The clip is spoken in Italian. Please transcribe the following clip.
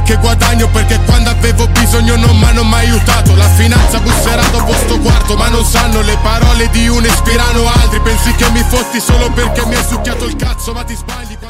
soldi che guadagno, perché quando avevo bisogno non m'hanno mai aiutato. La finanza busserà dopo sto quarto, ma non sanno le parole di uno ispirano altri. Pensi che mi fotti solo perché mi hai succhiato il cazzo, ma ti sbagli.